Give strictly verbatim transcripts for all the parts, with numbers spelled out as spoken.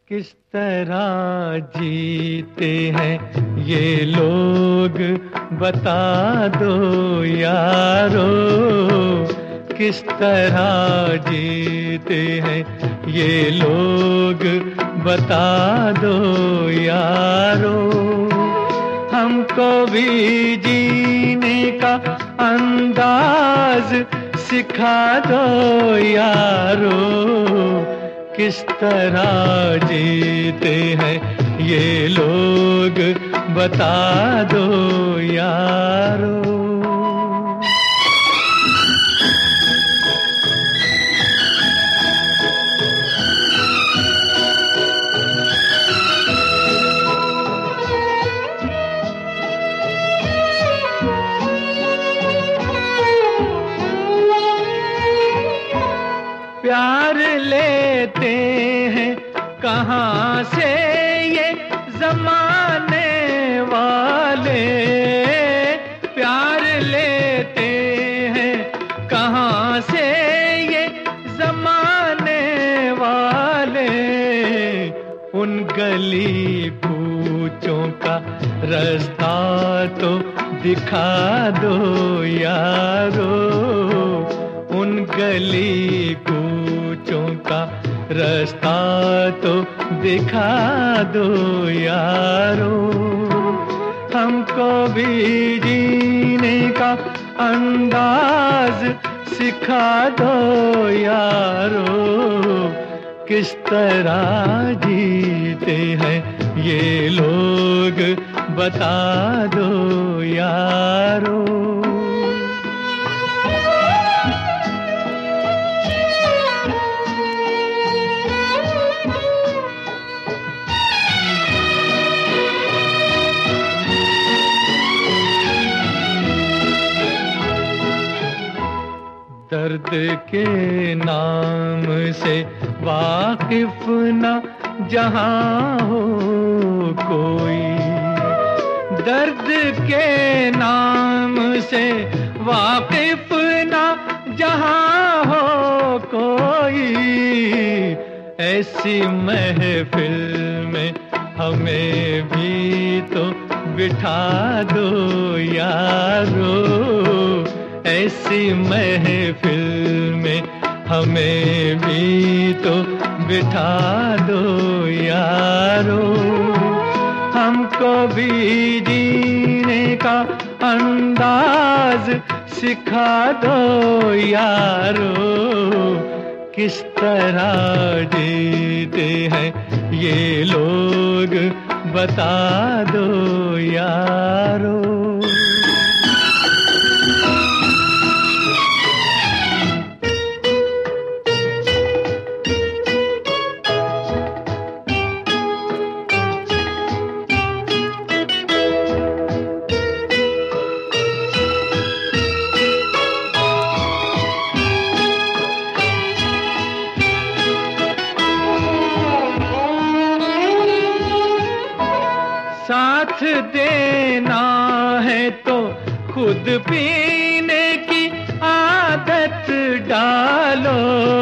किस तरह जीते हैं ये लोग बता दो यारो, किस तरह जीते हैं ये लोग बता दो यारो। हमको भी जीने का अंदाज सिखा दो यारो, किस तरह जीते हैं ये लोग बता दो यारो। प्यार लेते हैं कहाँ से ये जमाने वाले, प्यार लेते हैं कहाँ से ये जमाने वाले। उन गली कूचों का रास्ता तो दिखा दो यारो, उन गली कूचों का रास्ता तो दिखा दो यारो। हमको भी जीने का अंदाज सिखा दो यारो, किस तरह जीते हैं ये लोग बता दो यारो। दर्द के नाम से वाकिफ न जहां हो कोई, दर्द के नाम से वाकिफ न जहां हो कोई। ऐसी महफिल में हमें भी तो बिठा दो यारो, ऐसी महफिल में हमें भी तो बिठा दो यारो। हमको भी जीने का अंदाज सिखा दो यारो, किस तरह जीते हैं ये लोग बता दो यारो। साथ देना है तो खुद पीने की आदत डालो,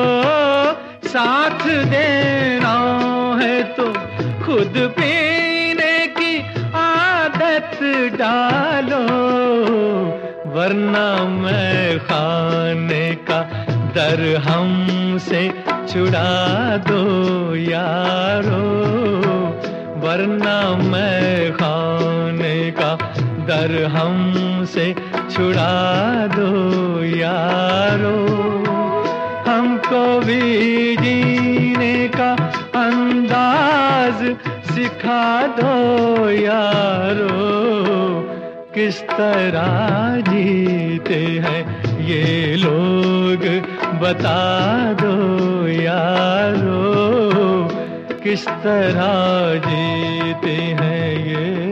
साथ देना है तो खुद पीने की आदत डालो। वरना मैं खाने का दर हमसे छुड़ा दो यारो, वरना मैं खाने का दर हमसे छुड़ा दो यारो। हमको भी जीने का अंदाज सिखा दो यारो, किस तरह जीते हैं ये लोग बता दो यारो, किस तरह जीते हैं ये